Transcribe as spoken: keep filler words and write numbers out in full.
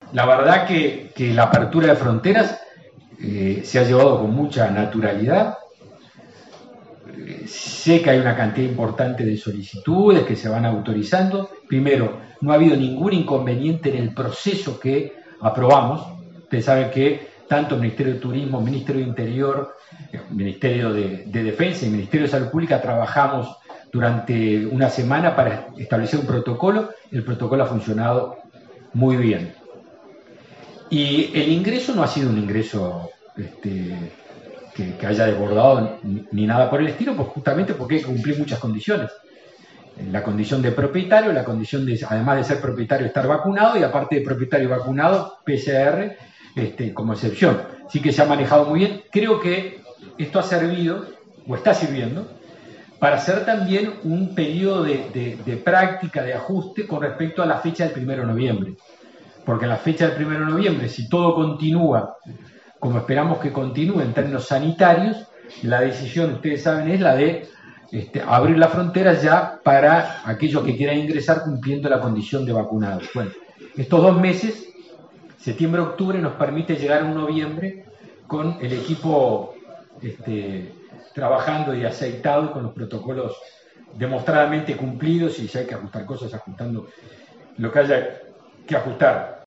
La verdad que, que la apertura de fronteras eh, se ha llevado con mucha naturalidad. Eh, sé que hay una cantidad importante de solicitudes que se van autorizando. Primero, no ha habido ningún inconveniente en el proceso que aprobamos. Ustedes saben que tanto el Ministerio de Turismo, Ministerio de Interior, Ministerio de, de Defensa y Ministerio de Salud Pública trabajamos durante una semana para establecer un protocolo. El protocolo ha funcionado muy bien. Y el ingreso no ha sido un ingreso este, que, que, haya desbordado ni, ni nada por el estilo, pues justamente porque hay que cumplir muchas condiciones. La condición de propietario, la condición de, además de ser propietario, estar vacunado, y aparte de propietario vacunado, P C R este, como excepción. Así que se ha manejado muy bien. Creo que esto ha servido, o está sirviendo, para hacer también un periodo de, de, de práctica, de ajuste con respecto a la fecha del primero de noviembre. Porque en la fecha del primero de noviembre, si todo continúa como esperamos que continúe en términos sanitarios, la decisión, ustedes saben, es la de este, abrir las fronteras ya para aquellos que quieran ingresar cumpliendo la condición de vacunados. Bueno, estos dos meses, septiembre-octubre, nos permite llegar a un noviembre con el equipo este, trabajando y aceitado con los protocolos demostradamente cumplidos, y si hay que ajustar cosas, ajustando lo que haya que ajustar.